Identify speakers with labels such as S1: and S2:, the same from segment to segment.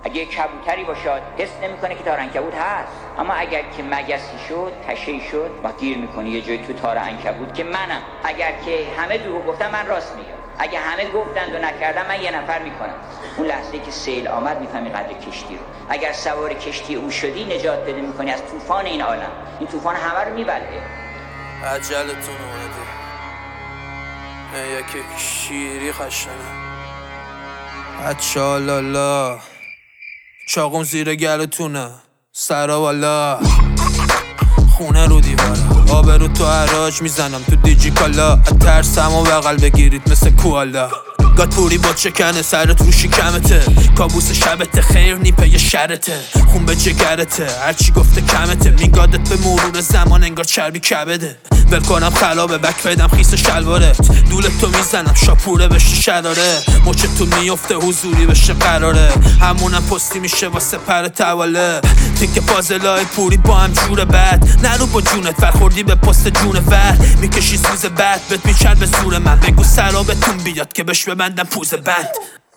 S1: اگه کبوتری باشد حس نمیکنه که تار عنکبوت هست، اما اگر که مگسی شد، تشه‌ای شد، ما گیر میکنه یه جای تو تار عنکبوت که منم. اگر که همه دروغ گفتن من راست میگم، اگه همه گفتند و نکردم من یه نفر میکنم. اون لحظه که سیل آمد میفهمی قدر کشتی رو. اگر سوار کشتی او شدی نجات پیدا میکنی از طوفان این عالم. این طوفان همه رو میبره.
S2: عجلتون اومده یکی شیری خشنه اچالالا چاقون زیر گلتونه سرا والا خونه رو دیواره آب رو تو عراج میزنم تو دیجی کالا ترسم و بغل بگیرید مثل کوالا گات پوری با چکنه سرت رو شکمته کابوس شبته خیر نیپه یه شرته خون به جگرته هرچی گفته کمته میگادت به مرور زمان انگار چربی کبده ول کنم خلابه بک بدم خیس شلوارت دولت تو میزنم شاپوره بشه شراره مچت تو میفته حضوری بشه قراره همونم پستی میشه واسه پر تواله تیک پازلای پوری با هم جور بد نرو با جونت برخوردی به پست جون ور میکشی سوز بد بهت میچر به زور من بگو سرابتون بیاد که بش ببندم پوز بند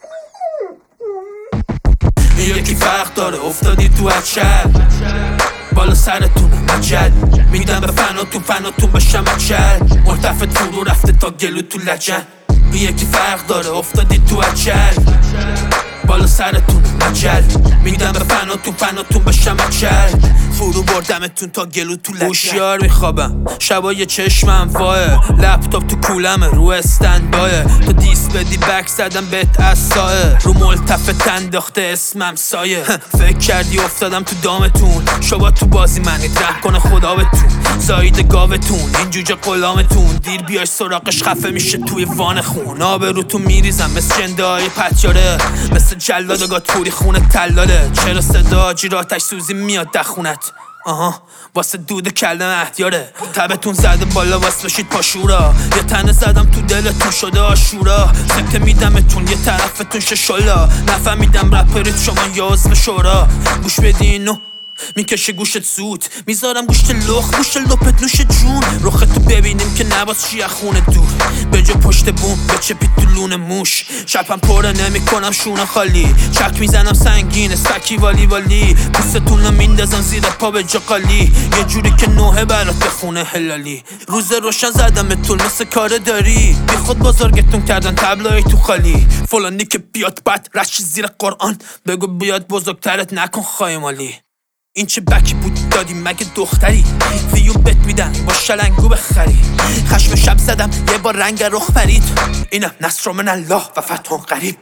S2: یکی فرق داره افتادی تو اچل بالا سرتونه مجل میدم به فناتون بشم اچل مرتفت فرو رفته تا گلو تو لجن یکی فرق داره افتادی تو اچل بالا سرتون مجل میدم به فناتون بشم اچل فرو بردمتون تا گلو تو لجن هوشیار میخوابم شبای چشمم واه لپتاپ تو کولمه رو استندبایه تو دیس بدی بک زدم بهت اصایه رو ملتفت انداخته اسمم سایه فکر کردی افتادم تو دامتون شبا تو بازی منید رحم کنه خدا بهتون زاید گاوتون این جوجه غلامتون دیر بیای سراغش خفه میشه توی وان خون آبروتون میریزم مثل جنده های پتیاره مثل جلاد گات پوری خونه تلاله چرا صدا جیراتش سوزی میاد دخونت واسه دود کلم احتیاره تبتون زده بالا واسه بشید پاشورا یه تنه زدم تو دلتون شده آشورا سکته میدمتون یه طرفتون ششالا نفهمیدم رپرید شما یا عضو شورا گوش بدینو میکشه گوشت سود میذارم گوشت لخ گوشت لپت نوش جون رختو ببینیم که نباز چی خونه دور به جا پشت بوم به چپی تو لون موش شبم پره نمیکنم شونه خالی چک میزنم سنگینه سکی والی پوستتون رو میندازم زیر پا به جا قالی یه جوری که نوه برات بخونه هلالی روز روشن زدم طول مثل کار داری بی خود بزرگتون کردن تبلای تو خالی فلانی که بیاد بد رشی زیر قرآن بگو بیاد بزرگترت نکن خایمالی این چه بکی بود دادی مگه دختری ویو بت میدن با شلنگو بخری خشم شب زدم یه بار رنگ رخ پرید اینم نصر من الله و فتح قریب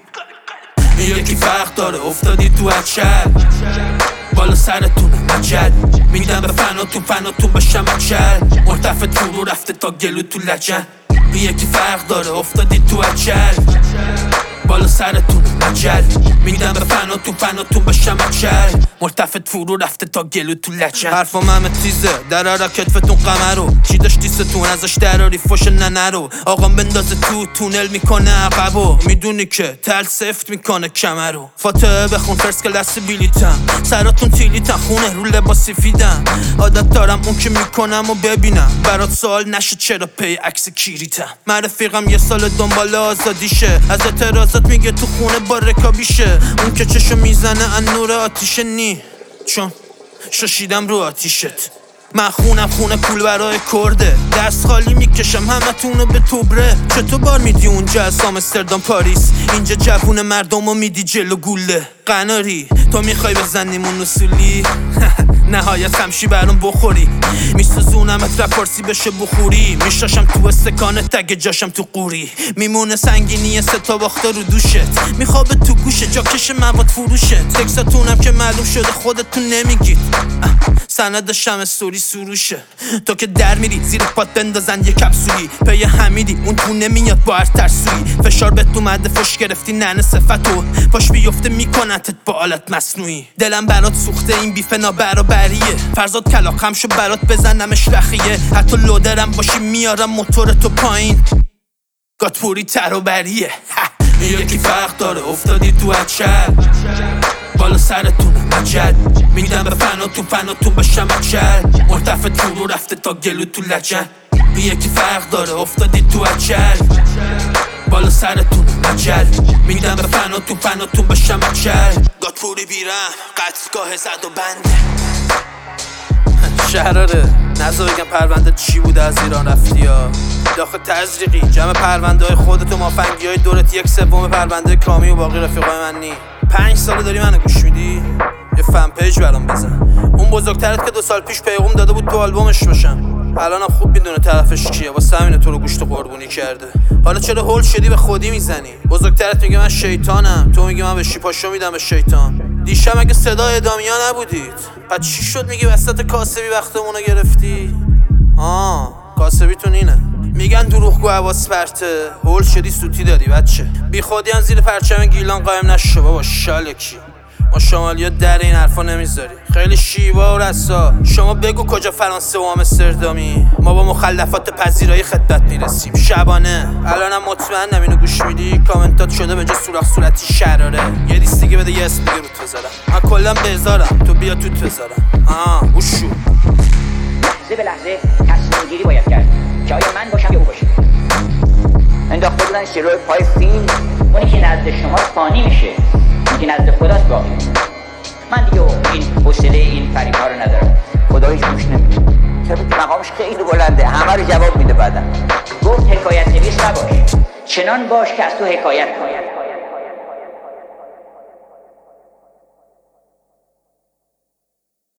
S2: یکی فرق داره افتادی تو اچل بالا سرتون مجل میدم به فناتون بشم اچل مرتفت فرو رفته تا گلو تو لجن یکی فرق داره افتادی تو اچل بالا سرتون مجل میدم به فناتون بشم اچل مرتفت فرو رفته تا گلو تو لجن حرفم همه تیزه در کتفتون قمرو چی داشتی ستون ازش دراری فوش ننرو آقام بندازه تو تونل میکنه عقبو میدونی که تل سفت میکنه کمرو فاتحه بخون فرس کلاس بیلیتم سراتون تیلیتن خونه رو لباسی فیدم عادت دارم اون که میکنم و ببینم برات سوال نشه چرا پی عکس کیریتم من رفیقم یه سال دنبال آزادیشه از اعتراضات میگه تو خونه با رکابیشه اون که چشو میزنه ان نور آتیشه نی چون شاشیدم رو آتیشت من خونه پول برای کرده دست خالی میکشم همه تونو به توبره چطور بار میدی اونجا از آمستردام پاریس اینجا جوون مردم رو میدی جلو گوله قناری تو میخوای بزنیمون اصولی نهایت خمشی برام بخوری میسوزونمت رپارسی بشه بخوری میشاشم تو استکانه تگ جاشم تو قوری میمونه سنگینی ستا باخته رو دوشت میخوابه تو گوشه جاکش مواد فروشه تکساتونم که معلوم شده خودتون نمیگید سند شم استوری سروشه تو که در میری زیر پات بندازن یه کپسولی پی حمیدی اون تو نمیاد با هر ترسویی فشار بهت اومده فش گرفتی ننه صفتو پاش بیفته میکنتت با آلت مصنوعی دلم برات سوخته این بیف نابرابریه فرزاد کلاقم شو برات بزنمش رخیه حتی لودرم باشی میارم موتور تو پایین گات پوری تروبریه یکی فرق داره افتادی تو اچل بالا سرتون مجل میدم به فناتون بشم اچل مرتفت فرو رفته تا گلو تو لجن یکی فرق داره افتادی تو اچل بالا سرتون عجل میدم به فناتون بشم اچل گاتپوری بیرم قطعگاه زد و بنده شهراره نزا بگم پرونده چی بوده از ایران رفتی ها داخل تزریقی جمع پرونده های خودت و مافنگی های دورت 1/3 پرونده کامی و باقی رفیقای من نی 5 ساله داری منو گوش میدی یه فن پیج برام بزن اون بزرگترت که 2 سال پیش پیغام داده بود تو آلبومش باشم الانم خوب میدونه طرفش کیه واسه همینه تو رو گوشت قربونی کرده حالا چرا هول شدی به خودی میزنی بزرگترت میگه من شیطانم تو میگی من به شیپاشو میدم به شیطان دیشب اگه صدای ادامیا نبودید پس چی شد میگی وسط کاسبی وقتمونو گرفتی کاسبیتون اینه میگن دروغگو حواس پرته هول شدی سوتی دادی بچه بی خودی هم زیر پرچم گیلان قایم نشو بابا شالکی ما شمالی ها در این حرفا نمیذاری خیلی شیوا و رسا شما بگو کجا فرانسه و آمستردامی ما با مخلفات پذیرایی خدمت میرسیم شبانه الانم مطمئنم اینو گوش میدی کامنتات شده به جا سوراخ صورتی شراره یه دیست دیگه بده یه اسم دیگه روت بذارم من کلا بذارم تو بیا توت بذارم وشو
S1: لحظه به لحظه تصمیم گیری باید کرد که آیا من باشم یا او باشه انداخته بودن جلوی پای فیلم اونی که نزد شما فانی میشه اونی که نزد خداست باقی من دیگه این حوصله این فریب‌ها رو ندارم خدایش گوش نمیده چرا که مقامش خیلی بلنده همه رو جواب میده بعدم گفت حکایت نویس نباش چنان باش که از تو حکایت کنه